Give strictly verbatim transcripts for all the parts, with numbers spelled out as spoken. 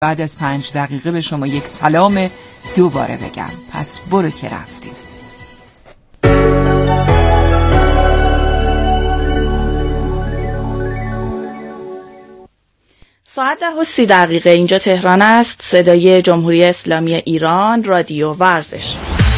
بعد از پنج دقیقه به شما یک سلام دوباره بگم. پس برو که رفتیم. ساعت ده و سی دقیقه اینجا تهران است. صدای جمهوری اسلامی ایران، رادیو ورزش.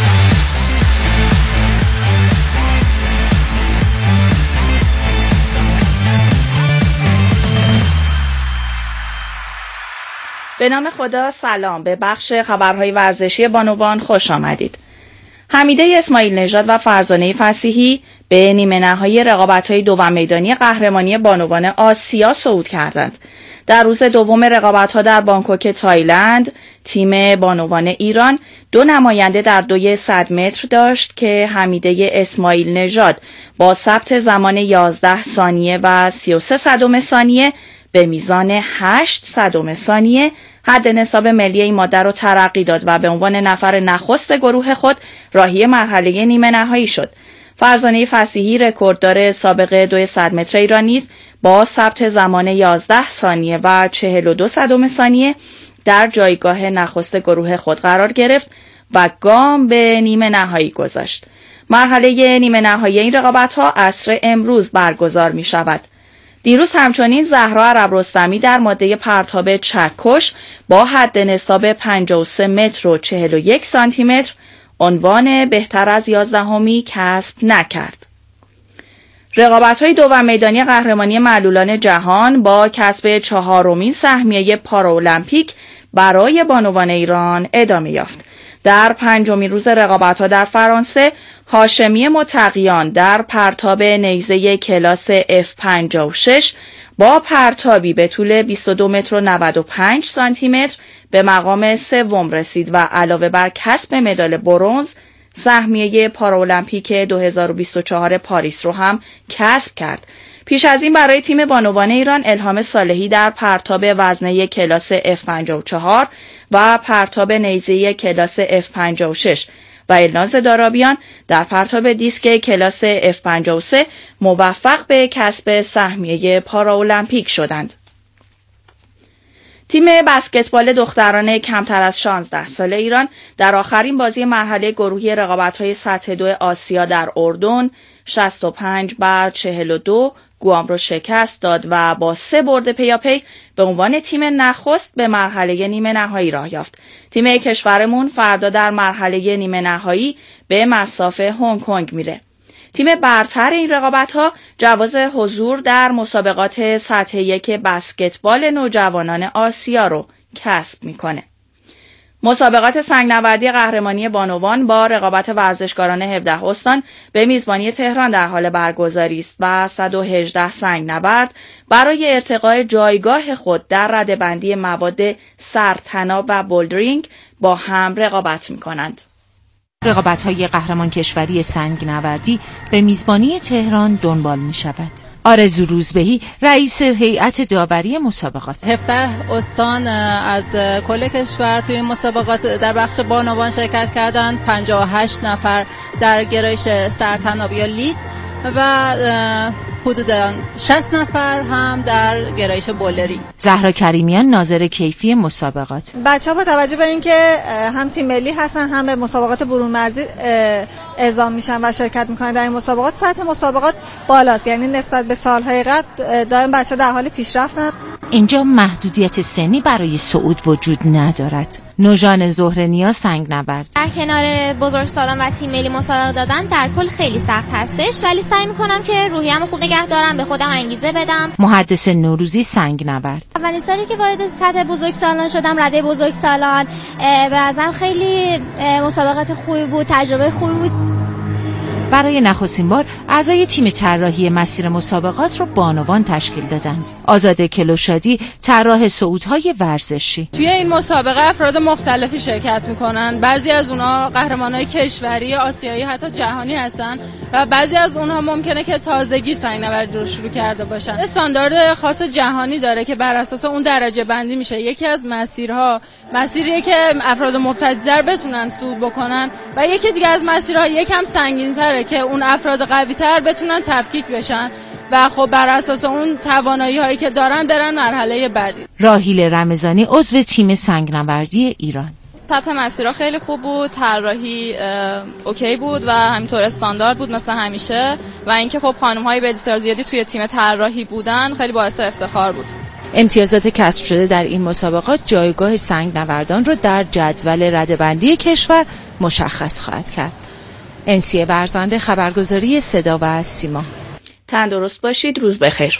به نام خدا، سلام. به بخش خبرهای ورزشی بانوان خوش آمدید. حمیده اسماعیل نژاد و فرزانه فصیحی به نیمه نهایی رقابت‌های دوم میدانی قهرمانی بانوان آسیا صعود کردند. در روز دوم رقابت‌ها در بانکوک تایلند، تیم بانوان ایران دو نماینده در دوی صد متر داشت که حمیده اسماعیل نژاد با ثبت زمان یازده ثانیه و سی و سه صدم ثانیه به میزان هشت صدم ثانیه حد نصاب ملی این ماده را ترقی داد و به عنوان نفر نخست گروه خود راهی مرحله نیمه نهایی شد. فرزانه فصیحی رکورددار سابق دوی صد متر ایران نیز با ثبت زمان یازده ثانیه و چهل و دو صدم ثانیه در جایگاه نخست گروه خود قرار گرفت و گام به نیمه نهایی گذاشت. مرحله نیمه نهایی این رقابت‌ها عصر امروز برگزار می شود. دیروز همچنین زهرا عرب رستمی در ماده پرتاب چکش با حد نصاب پنجاه و سه متر و چهل و یک سانتی متر عنوان بهتر از یازدهمی کسب نکرد. رقابت‌های دوم میدانی قهرمانی معلولان جهان با کسب چهارمین سهمیه پاراولمپیک برای بانوان ایران ادامه یافت. در پنجمین روز رقابت‌ها در فرانسه، هاشمی متقیان در پرتاب نیزه کلاس اف پنجاه و شش با پرتابی به طول بیست و دو متر و نود و پنج سانتی متر به مقام سوم رسید و علاوه بر کسب مدال برنز، سهمیه پاراولمپیک دو هزار و بیست و چهار پاریس رو هم کسب کرد. پیش از این برای تیم بانوان ایران الهام صالحی در پرتاب وزنه کلاس اف پنجاه و چهار و پرتاب نیزه کلاس اف پنجاه و شش و الناز دارابیان در پرتاب دیسک کلاس اف پنجاه و سه موفق به کسب سهمیه پاراولمپیک شدند. تیم بسکتبال دختران کمتر از شانزده ساله ایران در آخرین بازی مرحله گروهی رقابت‌های سطح دو آسیا در اردن شصت و پنج بر چهل و دو گوام را شکست داد و با سه برد پیاپی به عنوان تیم نخست به مرحله نیمه نهایی راه یافت. تیم کشورمون فردا در مرحله نیمه نهایی به مصاف هنگ کنگ میره. تیم برتر این رقابت‌ها جواز حضور در مسابقات سطح یک بسکتبال نوجوانان آسیا رو کسب میکنه. مسابقات سنگ‌نوردی قهرمانی بانوان با رقابت ورزشکاران هفده استان به میزبانی تهران در حال برگزاری است و صد و هجده سنگ‌نورد برای ارتقاء جایگاه خود در رده‌بندی مواد سرطناب و بولدرینگ با هم رقابت می‌کنند. رقابت‌های قهرمان کشوری سنگ‌نوردی به میزبانی تهران دنبال می‌شود. آرزو روزبهی رئیس هیئت داوری مسابقات. هفده استان از کل کشور توی مسابقات در بخش بانوان شرکت کردند. پنجاه و هشت نفر در گرایش سرطناب یا لید و حدوداً شصت نفر هم در گرایش بولدری. زهرا کریمیان ناظر کیفی مسابقات. بچه‌ها با توجه به اینکه هم تیم ملی هستن هم به مسابقات برون مرزی اعزام میشن و شرکت میکنن در این مسابقات، سطح مسابقات بالاست، یعنی نسبت به سالهای قبل دائم بچه‌ها در حال پیشرفتن. اینجا محدودیت سنی برای صعود وجود ندارد. نوژان زهرنیا سنگ‌نورد. در کنار بزرگسالان و تیم ملی مسابقه دادن در کل خیلی سخت هستش، ولی سعی میکنم که روحیه‌مو خوب نگه دارم، به خودم انگیزه بدم. محدث نوروزی سنگ‌نورد. اولین سالی که وارد سطح بزرگسالان شدم، رده بزرگسالان، به نظرم خیلی مسابقات خوبی بود، تجربه خوبی بود. برای نخستین بار اعضای تیم طراحی مسیر مسابقات را بانوان تشکیل دادند. آزاده کلوشادی طراح صعودهای ورزشی. توی این مسابقه افراد مختلفی شرکت میکنن. بعضی از اونها قهرمانای کشوری، آسیایی، حتی جهانی هستن و بعضی از اونها ممکنه که تازگی سنگ‌نوردی رو شروع کرده باشن. استاندارد خاص جهانی داره که بر اساس اون درجه بندی میشه. یکی از مسیرها مسیریه که افراد مبتدی‌تر بتونن صعود بکنن و یکی دیگه از مسیرها یکم سنگین‌تره که اون افراد قوی‌تر بتونن تفکیک بشن و خب بر اساس اون توانایی هایی که دارن برن مرحله بعدی. راحیل رمضانی عضو تیم سنگنوردی ایران: سطح مسیرها خیلی خوب بود، طراحی اوکی بود و همینطور استاندارد بود مثل همیشه و اینکه خب خانم‌های بسیار زیادی توی تیم طراحی بودن خیلی باعث افتخار بود. امتیازات کسب شده در این مسابقات جایگاه سنگنوردان رو در جدول رده‌بندی کشور مشخص خواهد کرد. انسیه ورزنده، خبرگزاری صدا و سیما. تندرست باشید، روز بخیر.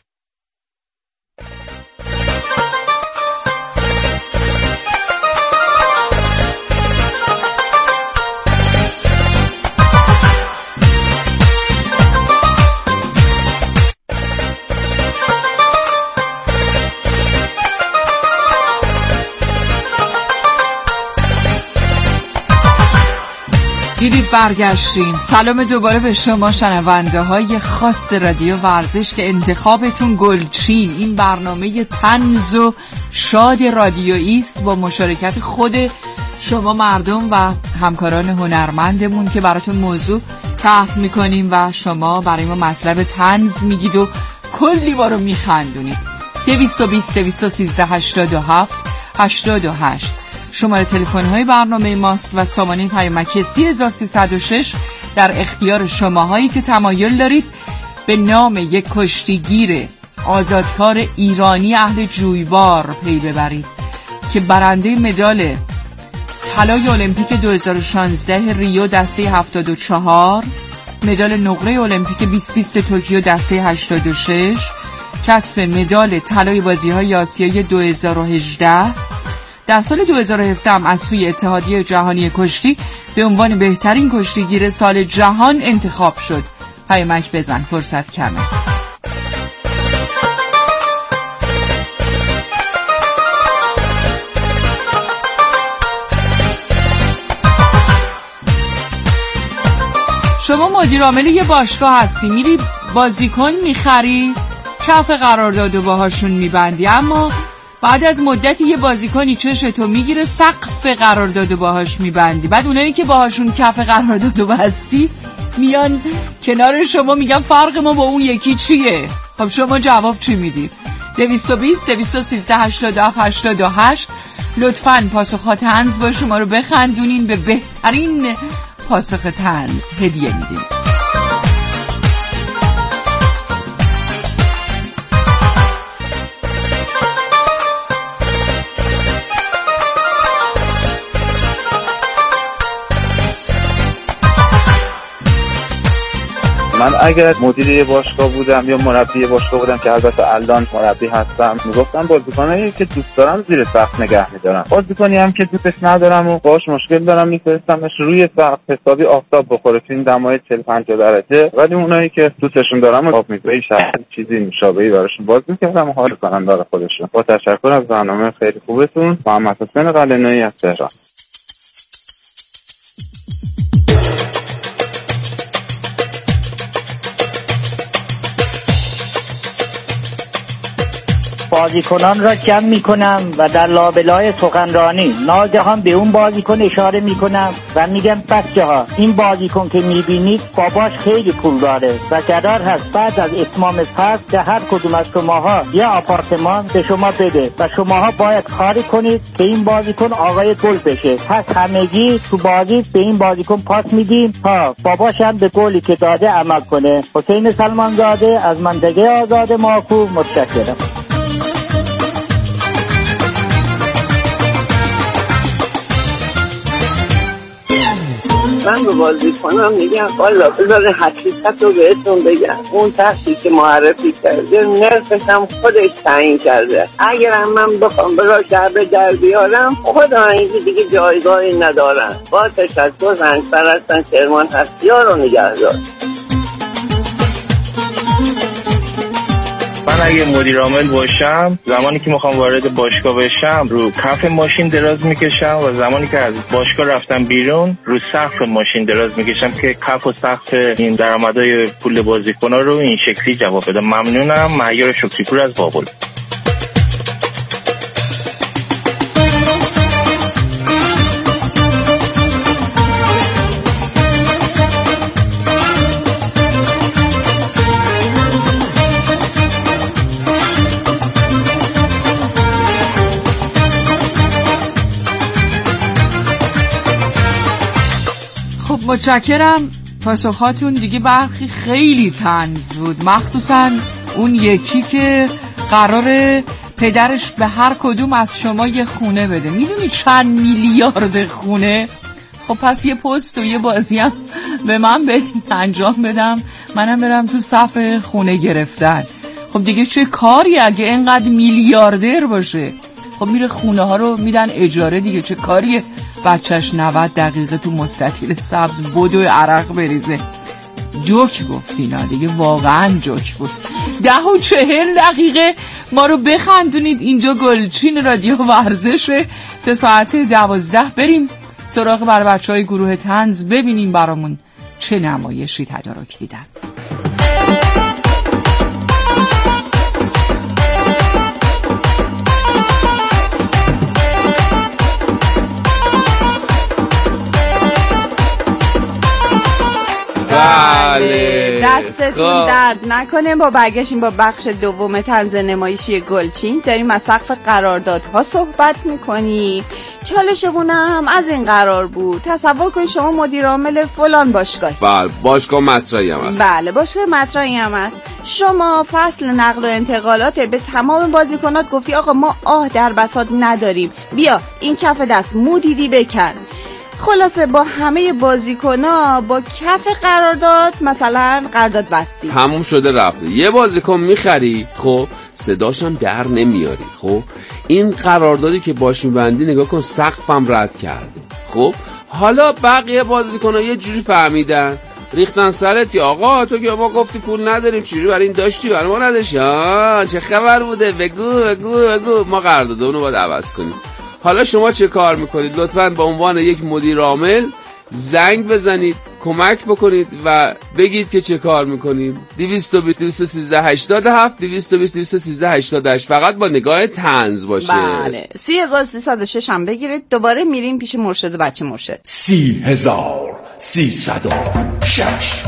دیدید برگشتیم. سلام دوباره به شما شنونده های خاص رادیو ورزش که انتخابتون گلچین، این برنامه طنز و شاد رادیویی است با مشارکت خود شما مردم و همکاران هنرمندمون که براتون موضوع طرح میکنیم و شما برای ما مطلب طنز میگید و کلی ما رو میخندونید. دویست و بیست دویست و سیزده هشتاد و هفت هشتاد و هشت شماره تلفن های برنامه ماست و سامانه پیامکی سی هزار سیصد و شش در اختیار شماهایی که تمایل دارید به نام یک کشتیگیر آزادکار ایرانی اهل جویبار پی ببرید که برنده مدال طلای المپیک دو هزار و شانزده ریو دسته هفتاد و چهار، مدال نقره المپیک بیست بیست توکیو دسته هشتاد و شش، کسب مدال طلای بازی‌های آسیایی دو هزار و هجده، در سال دو هزار و هفده هم از سوی اتحادیه جهانی کشتی به عنوان بهترین کشتیگیر سال جهان انتخاب شد. پیامک بزن، فرصت کمه. شما مدیر عامل یه باشگاه هستی، میری بازیکن میخری، کف قرارداد و باهاشون میبندی، اما بعد از مدتی یه بازیکنی چشتو میگیره، سقف قرارداد و باهاش میبندی، بعد اونایی که باهاشون کف قرارداد و بستی میان کنار شما میگن فرق ما با اون یکی چیه؟ خب شما جواب چی میدید؟ دویست و بیست دویست و سیزده هشتاد و هفت هشتاد و هشت لطفاً پاسخات طنز با شما رو بخندونین، به بهترین پاسخ طنز هدیه میدیم. من اگر مدیر باشگاه بودم یا مربی باشگاه بودم که البته الان مربی هستم، میگفتم بازیکنایی که دوست دارم زیر سقف نگه می‌دارم، بازیکنی هم که دوستش ندارم و باهاش مشکل دارم میفرستمش روی سقف حسابی آفتاب بخوره تو این دمای چهل پنجاه درجه، ولی اونایی که دوستشون دارم آب می‌کنم شاید چیزی مشابهی براشون باز می‌کردم و حال کنن داره خودشون. با تشکر از برنامه خیلی خوبتون. محمد حسین قلعه‌نویی از تهران. بازیکنان را جمع می کنم و در لابلای سخنرانی ناگهان به اون بازیکن اشاره می کنم و میگم بچه ها این بازیکن که می بینید باباش خیلی پول داره و قرار هست بعد از اتمام فصل که هر کدوم از شماها یه آپارتمان به شما بده و شماها باید کاری کنید که این بازیکن آقای گل بشه. پس همگی تو بازی به این بازیکن پاس میدیم تا باباش هم به گلی که داده عمل کنه. حسین سلمانزاده از منطقه آزاد ماکو، متشکرم. من به بازیکنم میگم والا بذار حقیقت رو بهتون بگم، اون تختی که معرفی کرده نرخش هم خودش تعیین کرده. اگرم من بخوام برای شعبه در بیارم خدا اینکه دیگه جایگاهی ندارم. با تشکر رنگ پرستن کرمان هستی‌ها رو نگهدار. من اگه مدیر عامل باشم زمانی که میخوام وارد باشگاه بشم رو کف ماشین دراز میکشم و زمانی که از باشگاه رفتم بیرون رو سقف ماشین دراز میکشم که کف و سقف این درآمدهای پول بازیکن‌ها رو این شکلی جواب بدم. ممنونم. مهیار شکریپور از بابل. متشکرم. پاسخاتون دیگه برخی خیلی طنز بود، مخصوصا اون یکی که قراره پدرش به هر کدوم از شما یه خونه بده. میدونی چند میلیارد خونه؟ خب پس یه پست و یه بازی هم به من بدین انجام بدم، منم برم تو صف خونه گرفتن. خب دیگه چه کاری اگه اینقدر میلیاردر باشه؟ خب میره خونه ها رو میدن اجاره دیگه، چه کاریه بچهش نود دقیقه تو مستطیل سبز بدو عرق بریزه. جوک گفتینا دیگه، واقعا جوک بود. ده و چهل دقیقه ما رو بخندونید. اینجا گلچین رادیو ورزشه تا ساعت دوازده. بریم سراغ بر بچه های گروه طنز، ببینیم برامون چه نمایشی تدارک دیدن. بله، دستتون درد نکنه. با برگشتیم با بخش دوم طنز نمایشی گلچین. داریم از سقف قراردادها صحبت میکنیم. چالشمون هم از این قرار بود، تصور کنید شما مدیر عامل فلان باشگاه. بله، باشگاه مطرحی هم هست. بله، باشگاه مطرحی هم هست. شما فصل نقل و انتقالات به تمام بازیکنات گفتی آقا ما آه در بساط نداریم، بیا این کف دست مو دیدی بکن. خلاصه با همه بازیکن‌ها با کف قرارداد مثلا قرارداد بستی، تموم شده رفته. یه بازیکن میخری، خب صداش هم در نمیاری، خب این قراردادی که باش میبندی نگاه کن سقفم رد کرده. خب حالا بقیه بازیکن‌ها یه جوری فهمیدن ریختن سرت یا آقا تو که ما گفتی پول نداریم، چجوری برای این داشتی برای ما نداشتی؟ آه چه خبر بوده، بگو بگو بگو ما قراردادمون رو باید عوض کنیم. حالا شما چه کار میکنید؟ لطفاً به عنوان یک مدیر عامل زنگ بزنید، کمک بکنید و بگید که چه کار میکنید. دویست و بیست دویست و سیزده هشتاد و هفت دویست و بیست دویست و سیزده هشتاد و هشت فقط با نگاه طنز باشه. بله، سی هزار سیصد و شش هم بگیرید. دوباره میریم پیش مرشد و بچه مرشد. سی هزار سیصد و شش.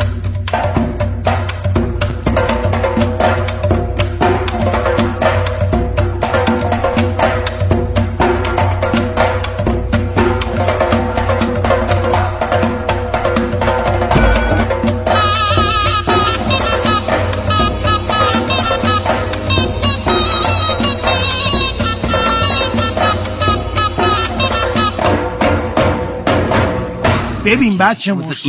ببین بچه مرشد،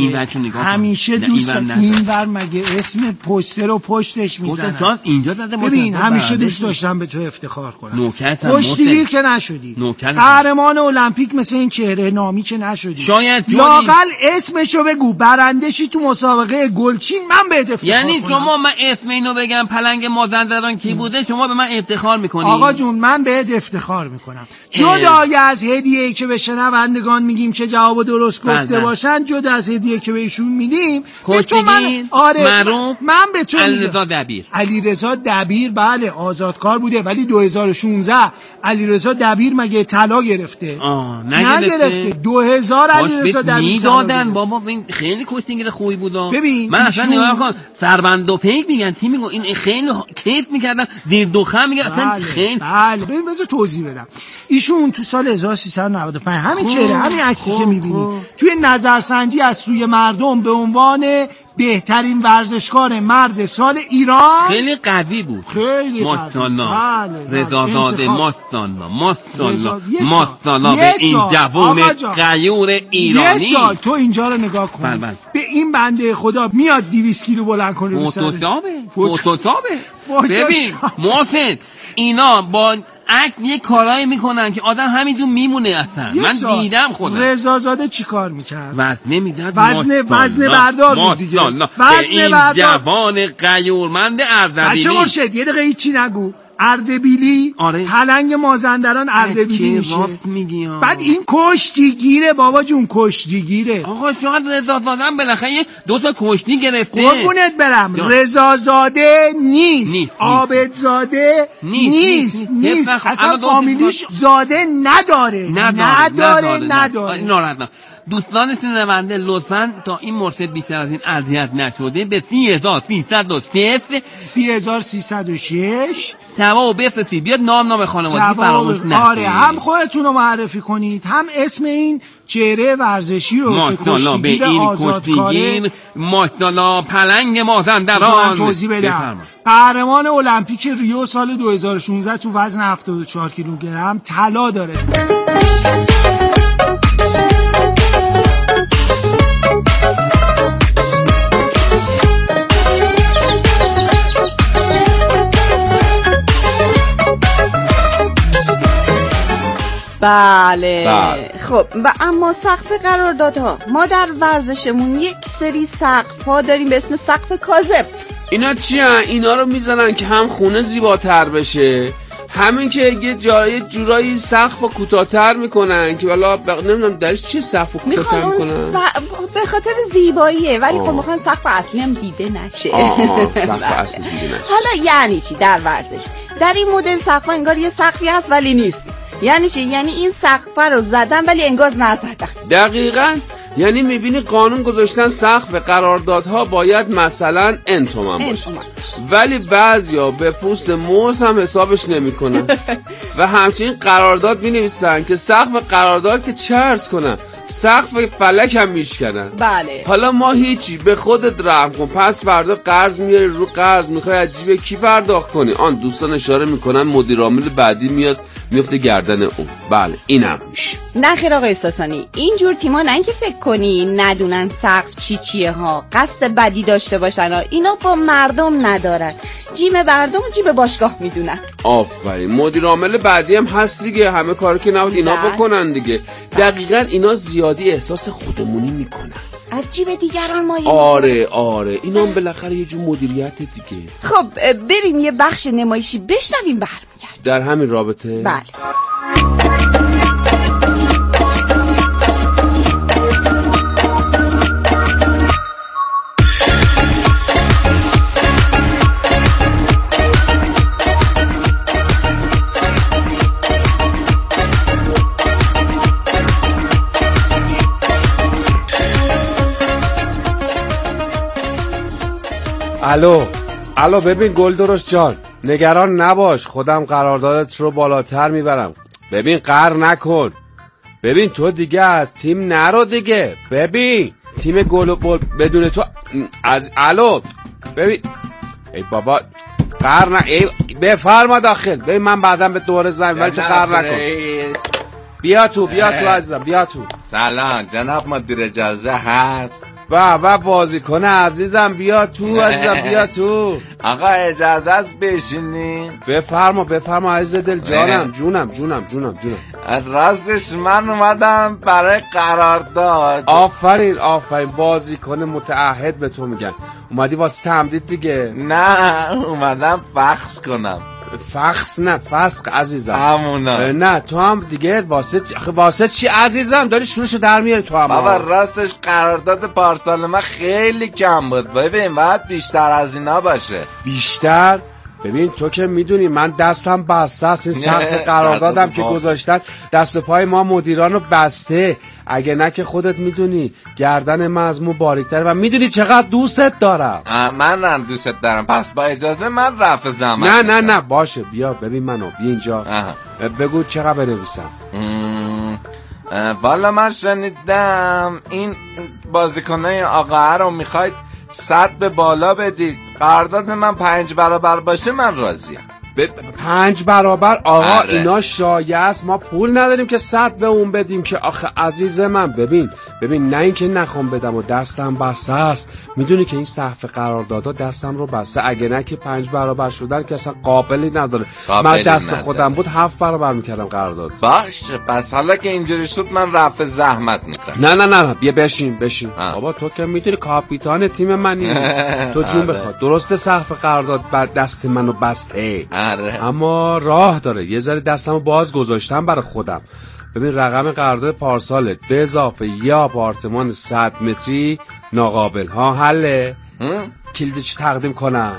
همیشه دوست اینور مگه اسم پوستر رو پشتش میزنن. اینجا زده. ببین همیشه دوست داشتم به تو افتخار کنم. نوکرتم. پشتگیر که نشدی، قهرمان المپیک مثل این چهره نامی که نشدی. شاید لااقل اسمشو بگو، برندشی تو مسابقه گلچین من به افتخار یعنی کنم. شما من اسم اینو بگم پلنگ مازندران کی بوده شما به من افتخار میکنی؟ آقا جون من بهت افتخار میکنم. جدای از هدیه‌ای که به شنوندگان میگیم که جواب درست گفته باشن، جدا از هدیه که بهشون میدیم، کشتگیر آره معروف من به تو علیرضا دبیر. علیرضا دبیر بله آزادکار بوده، ولی دو هزار و شانزده علیرضا دبیر مگه طلا گرفته؟ آه نگرفته. دو هزار علیرضا دبیر میدادن. بابا این خیلی کشتگیر خوبی بود. ببین من اصلا نگاه کن سربند و پیک میگن تیم میگن این خیلی کیف میکردن، دیر دوخم میگن اصلا خیلی. بله ببین بذار توضیح بدم. ایشون تو سال هزار و سیصد و نود و پنج همین چهره همین عکسی که میبینی توی نظرسنجی از سوی مردم به عنوان بهترین ورزشکار مرد سال ایران خیلی قوی بود. خیلی ماشاءالله. رضازاده ماشاءالله ماشاءالله ماشاءالله به این جوان غیور ایرانی. یه سال تو اینجا رو نگاه کن. بل بل. به این بنده خدا میاد دویست کیلو بلند کنه رو سر. فوتوتابه فوتوتابه. ببین محسن اینا با عکس یه کارایی میکنن که آدم همینجور میمونه. اصلا من دیدم خودم. رضازاده چی کار میکرد؟ وزنه نمیداد. وزنه وزنه بردار بود دیگه. وزنه بردار. جوان غیورمند اردبیلی. بچه مرشد یه دقیقه هیچی نگو. اردبیلی آره. پلنگ مازندران اردبیلی میشه. راست میگی. بعد این کشتیگیره بابا جون، کشتیگیره. آقا شاید رضازاده بالاخره دو تا کشتی گرفته. قربونت برم. رضازاده نیست, نیست. عابدزاده نیست نیست, نیست. اصلا فامیلیش زاده نداره. نداره نداره, نداره. نداره. نداره. دوستان شنونده لطفاً تا این مورد بیشتر از این اذیت نشده به سی هزار سیصد و صفر سی هزار سیصد و شش جواب بفرستید. بیاد نام نام خانوادگی فراموش نکنید. آره هم خودتون رو معرفی کنید هم اسم این چهره ورزشی رو که کشتیگیر آزادکاره ماشاءالله پلنگ مازندران توضیح بدم. قهرمان المپیک ریو سال دو هزار و شانزده تو وزن هفتاد و چهار کیلوگرم طلا داره. بله. بله خب و اما سقف قراردادها، ما در ورزشمون یک سری سقف‌ها داریم به اسم سقف کاذب. اینا چی هن؟ اینا رو میزنن که هم خونه زیباتر بشه، همین که یه جای جورایی سقف رو کوتاه‌تر میکنن که والا ب... نمیدونم درش چی سقف رو کوتاه‌تر میکنن س... به خاطر زیباییه، ولی خب میخوان سقف اصلی هم دیده نشه. آه سقف اصلی دیده نشه. حالا یعنی چی در ورزش؟ در این مدل سقف انگار یه سقفی هست ولی نیست. یعنی چی؟ یعنی این سقف رو زدن ولی انگار نزدن. دقیقاً. یعنی میبینی قانون گذاشتن سقف قراردادها باید مثلا ان تومن باشه، ولی بعضیا به پوست موز هم حسابش نمیکنن و همچنین قرارداد مینویسن که سقف قرارداد که چرس کنن، سقف فلک هم میشکنن. بله. حالا ما هیچی، به خودت رحم کن، پس فردا قرض میاری رو قرض میخوای از جیب کی پرداخت کنی؟ آن دوستان اشاره میکنن مدیر عامل بعدی میاد میفته گردن اون. بله اینم میشه. نه خیر آقای استاسانی، اینجور تیما نه اینکه فکر کنی ندونن سقف چی چیه ها، قصد بدی داشته باشن ها، اینا با مردم ندارن، جیب مردم و جیب باشگاه میدونن. آفرین. مدیر عامل بعدی هم هست دیگه، همه کارو که نبود اینا بکنن دیگه. دقیقاً اینا زیادی احساس خودمونی میکنن، از جیب دیگران مایه. آره آره اینا هم بالاخره یه جور مدیریت دیگه. خب بریم یه بخش نمایشی بشنویم برمیگردیم. در همین رابطه بله. الو الو ببین گلدرش جان، نگران نباش، خودم قراردادت رو بالاتر میبرم. ببین قهر نکن، ببین تو دیگه از تیم نرو دیگه، ببین تیم گل و بول بدون تو از الو ببین ای بابا قهر نه ای بفرما داخل. ببین من بعدم به دوره زنگ، ولی تو قهر نکن. بیا تو بیا تو عزیزم بیا تو. سلام جناب مدیر، اجازه هست؟ با با بازیکن عزیزم بیا تو عزیزم بیا تو. آقا اجازه است بشینین؟ بفرما بفرما عزیز دل جانم جونم جونم جونم جونم. راستش من اومدم برای قرارداد. آفرین آفرین، بازیکن متعهد به تو میگن. اومدی واسه تمدید دیگه؟ نه اومدم فخس کنم. فخس نه فسق عزیزم. همونا. نه تو هم دیگه واسه واسه چی عزیزم داری شورشو در میاری تو هم؟ بابا راستش قرارداد پارسال من خیلی کم بود، ببین باید بیشتر از اینا باشه. بیشتر؟ ببین تو که میدونی من دستم بسته است، این سقف قراردادم که گذاشتن دست و پای ما مدیران رو بسته. اگه نه که خودت میدونی گردن من از مو باریک‌تره و میدونی چقدر دوستت دارم. من هم دوستت دارم، پس با اجازه من رفع زحمت. نه نه نه باشه بیا ببین منو بیا اینجا. اه. بگو چقدر بنویسم. والا من شنیدم این بازیکنای آقا رو میخواید صد به بالا بدید، قرارداد من پنج برابر باشه من راضیم. پنج برابر آقا اره. اینا شایعه است، ما پول نداریم که صد به اون بدیم که آخه عزیز من. ببین ببین نه اینکه نخوام بدم و دستم بسته است، میدونی که این سقف قراردادها دستم رو بسته، اگه نه که پنج برابر شدن که اصلا قابلی نداره. قابلی من دست نداره. خودم بود هفت برابر میکردم قرارداد. باشه پس حالا که اینجوری شد من رفع زحمت میکنم. نه نه نه بیا بشین بشین. بابا تو که میدونی کاپیتان تیم منی، تو جون بخواد. درسته سقف قرارداد بر دست منو بسته، اما راه داره. یه ذره دستمو باز گذاشتم برای خودم. ببین رقم قرارداد پارسالت به اضافه یه آپارتمان صد متری ناقابل ها حله. کلیدش تقدیم کنم.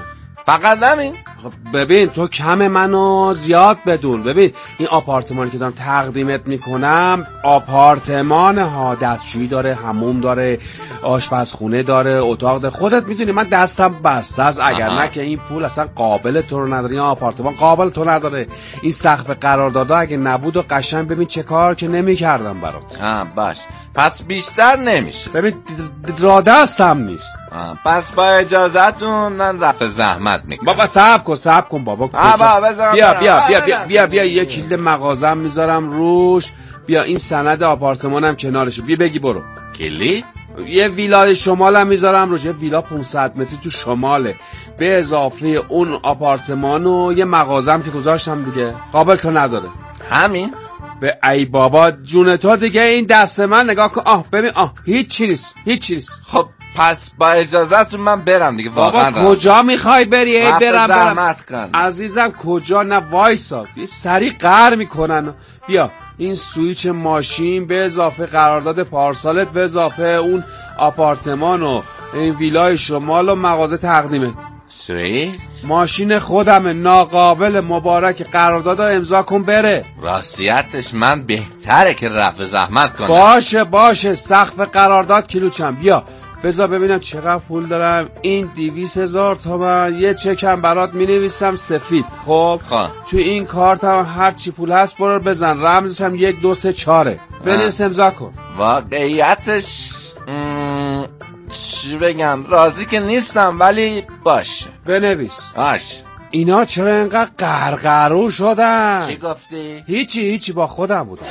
فقط همین؟ ببین تو کم منو زیاد بدون. ببین این آپارتمانی که دارم تقدیمت میکنم آپارتمان ها، دستشویی داره، حموم داره، آشپزخونه داره، اتاق داره. خودت میدونی من دستم بسته است، اگر نه که این پول اصلا قابل تو رو نداره، این آپارتمان قابل تو نداره. این سقف قرارداد اگه نبود و قشنگ ببین چه کار که نمیکردم برات. ها باش، پس بیشتر نمیشه. ببین را دستم نیست. پس با اجازهتون من رفع زحمت میکنم. بابا صبر کن صبر کن بابا. بابا بذار بیا بیا بیا بیا بیا بیا یه کلید مغازم میذارم روش. بیا این سند آپارتمانم کنارشه. بیا بگی برو. کلید؟ یه ویلای شمالم میذارم روش. یه ویلا پانصد متری تو شماله، به اضافه اون آپارتمان و یه مغازم که گذاشتم دیگه. قابل تو نداره. همین؟ به ای بابا جون تو دیگه. این دست من نگاه کن. آه ببین آه هیچ چی نیست، هیچ چی نیست. خب پس با اجازهتون من برم دیگه. واقعا بابا کجا میخوای بری؟ ای برم برم کن. عزیزم کجا؟ نه وایسا سریع قهر میکنن. بیا این سویچ ماشین به اضافه قرارداد پارسالت به اضافه اون آپارتمان و این ویلای شمال و مغازه تقدیمت. سویچ؟ ماشین خودمه، ناقابل، مبارک. قرارداد امضا کن بره. راستیتش من بهتره که رفع زحمت کنم. باشه باشه سقف قرارداد کیلوچم. بیا بذار ببینم چقدر پول دارم. این دیویس هزار تومن. یه چکم برات می نویسم سفید. خب خواه. تو این کارت هم هر چی پول هست برو بزن، رمزش هم یک دو سه چاره. بنویس امضا کن. واقعیتش م... چی بگم، راضی که نیستم ولی باشه. بنویس. باش. اینا چرا اینقدر قرقرو شدن؟ چی گفتی؟ هیچی هیچی با خودم بودم.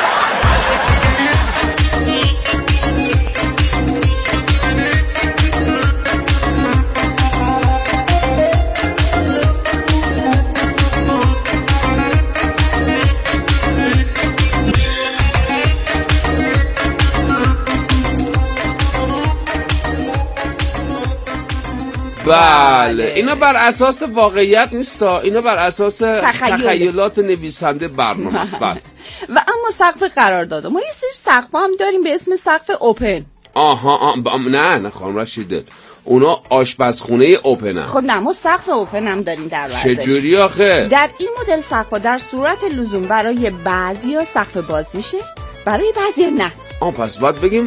بله اینا بر اساس واقعیت نیست، اینا بر اساس تخیل. تخیلات نویسنده برنامه است. بله. و اما سقف قرارداد ما یه سری سقف هم داریم به اسم سقف اوپن. آها آه با... نه نه خانم رشیده اونا آشپزخونه اوپنن. خب نه ما سقف اوپن هم داریم در ورزش. چجوری آخه؟ در این مدل سقف‌ها در صورت لزوم برای بعضیا سقف باز میشه، برای بعضیا نه. آه پس باید بگیم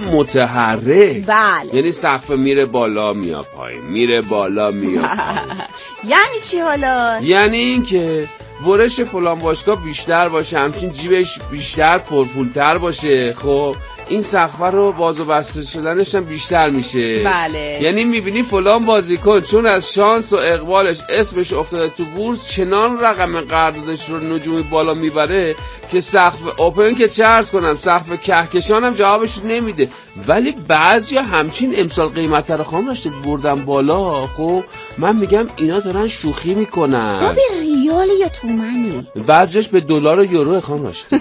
متحرک. بله. یعنی سقف میره بالا میاد پایین، میره بالا میاد پایین. یعنی چی حالا؟ یعنی این که برش فلان باشگاه بیشتر باشه، همچین جیبش بیشتر پرپولتر باشه. خب این سقفه رو باز و بسته شدنش هم بیشتر میشه. بله. یعنی میبینی فلان بازیکن چون از شانس و اقبالش اسمش افتاده تو بورس چنان رقم قراردادش رو نجومی بالا میبره که سقف اوپن که چرز کنم سقف کهکشان هم جوابش نمیده. ولی بعضیا همچین امسال قیمت رو خام داشته بردن بالا. خب من میگم اینا دارن شوخی میکنن. با به ریال یا تومنی؟ بعضیش به دلار و یورو خام داشته.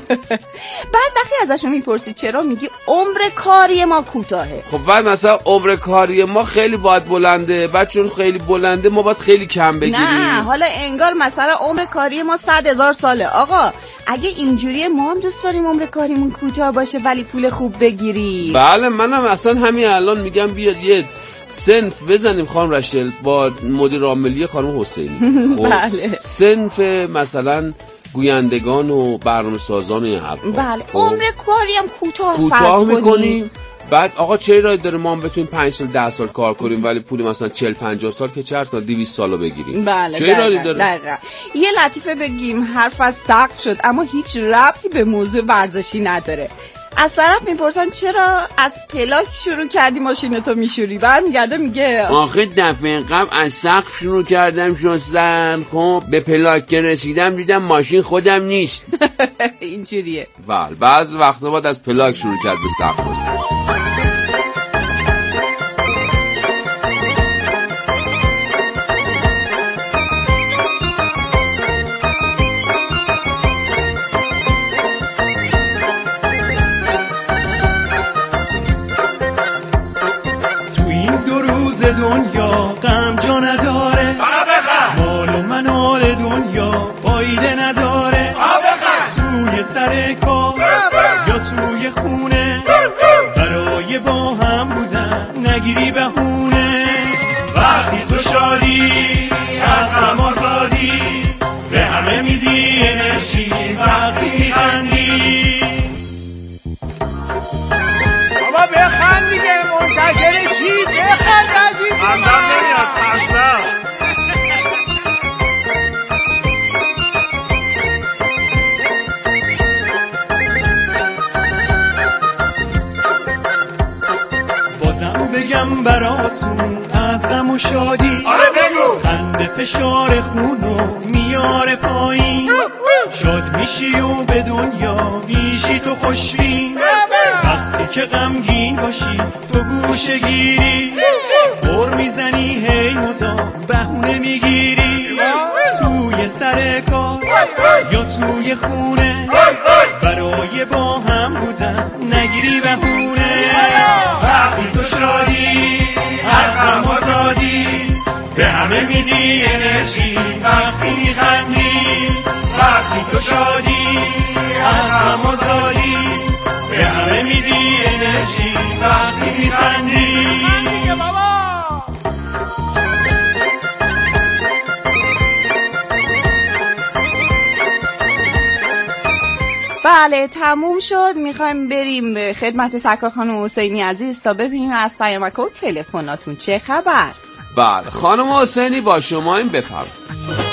بعد وقتی ازشون میپرسی چرا، میگی عمر کاری ما کوتاهه. خب بعد مثلا عمر کاری ما خیلی باید بلنده، بعد چون خیلی بلنده ما باید خیلی کم بگیریم. نه حالا انگار مثلا عمر کاری ما صد هزار ساله. آقا اگه اینجوریه ما هم دوست داریم عمر کاریمون کوتاه باشه ولی پول خوب بگیری. بله منم اصلا همین الان میگم بیاد یه صنف بزنیم خانم رشل با مدیر عاملی خانم حسینی. خب بله. صنف مثلا گویندگان و برنامه سازان این حرفا. بله عمر کاری هم کوتاه کوتاه میکنیم. بعد آقا چه راه داره ما هم بتونیم پنج سال ده سال کار کنیم ولی پولی مثلا چهل پنجاه سال که چرت کنه دویست سالو بگیریم. بله چه راهی داره؟ دقیقاً. یه لطیفه بگیم، حرف از سقف شد اما هیچ ربطی به موضوع ورزشی نداره. از طرف میپرسن چرا از پلاک شروع کردی ماشینتو میشوری، برمیگرده میگه آخه دفعه قبل از سقف شروع کردم شستن، خب به پلاک که رسیدم دیدم ماشین خودم نیست. اینجوریه. بله بعض وقتا باید از پلاک شروع کرد به سقف شستن. دنیا غم جا نداره، مال و منال دنیا فایده نداره. توی سر کار یا توی خونه برای با هم بودن نگیری بهونه. وقتی تو شادی از میارم براتون از غم و شادی. آره بگو. خنده فشار خونو میاره پایین، شاد میشی و به دنیا میشی تو خوشبین. وقتی که غمگین باشی تو گوشه گیری، پر میزنی هی مدام بهونه میگیری. توی سر کار یا توی خونه برای با هم بودن نگیری بهونه. وقتی تو شادی از غم آزادی به همه میدی انرژی، وقتی میخندی. وقتی تو شادی از غم آزادی به همه میدی انرژی، وقتی میخندی. بله تموم شد. میخوایم بریم به خدمت سرکار خانم حسینی عزیز تا ببینیم از پیامک و تلفناتون چه خبر. بله خانم حسینی با شما این بفرمایید.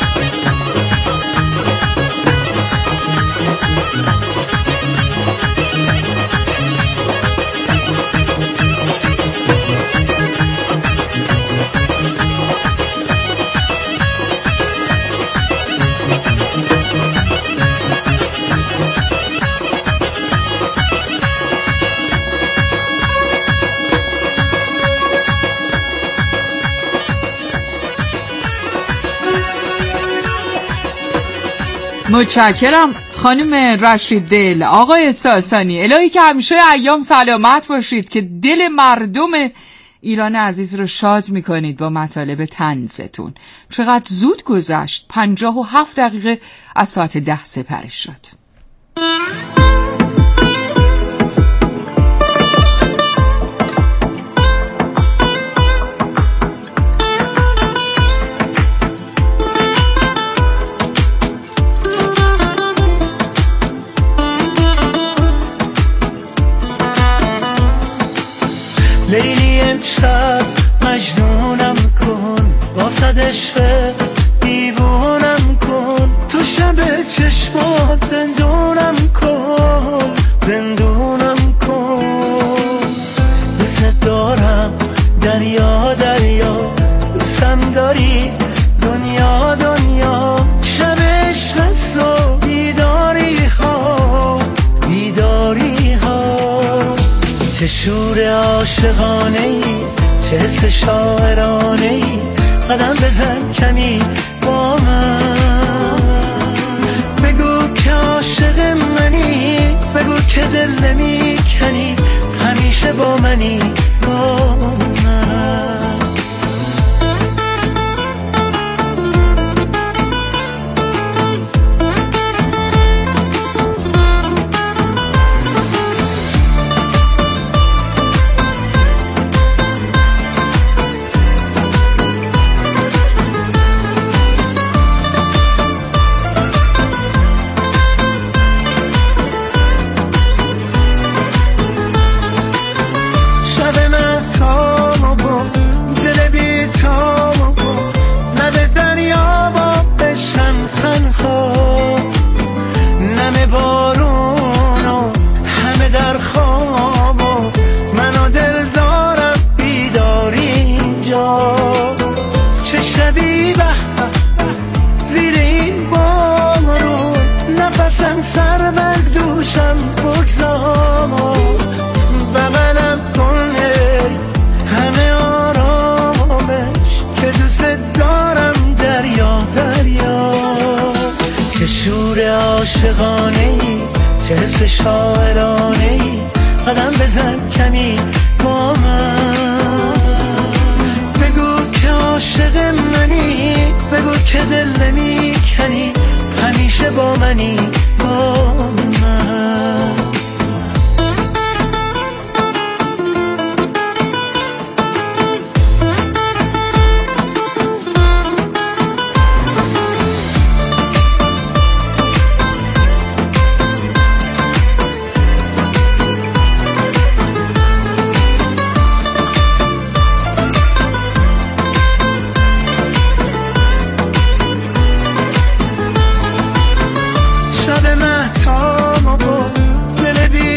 متشکرم خانم رشید دل. آقای ساسانی الهی که همیشه ایام سلامت باشید که دل مردم ایران عزیز رو شاد میکنید با مطالب طنزتون. چقدر زود گذشت، پنجاه و هفت دقیقه از ساعت ده سپری شد. لیلی امشب مجنونم کن، با صد عشق دیوونم کن. تو شب چشمات زندونم کن، زندونم کن. دوست دارم دریا دریا، دوستم داری دنیا دنیا. شب عشق سو بیداری ها بیداری ها. چه شور عاشقانه ای، چه حس شاعرانه ای. قدم بزن کمی با من، بگو که عاشق منی، بگو که دل نمی کنی، همیشه با منی با من. عاشقانه‌ای، چه حس شاعرانه‌ای. قدم بزن کمی با من، بگو که عاشق منی، بگو که دل نمی کنی، همیشه با منی با من.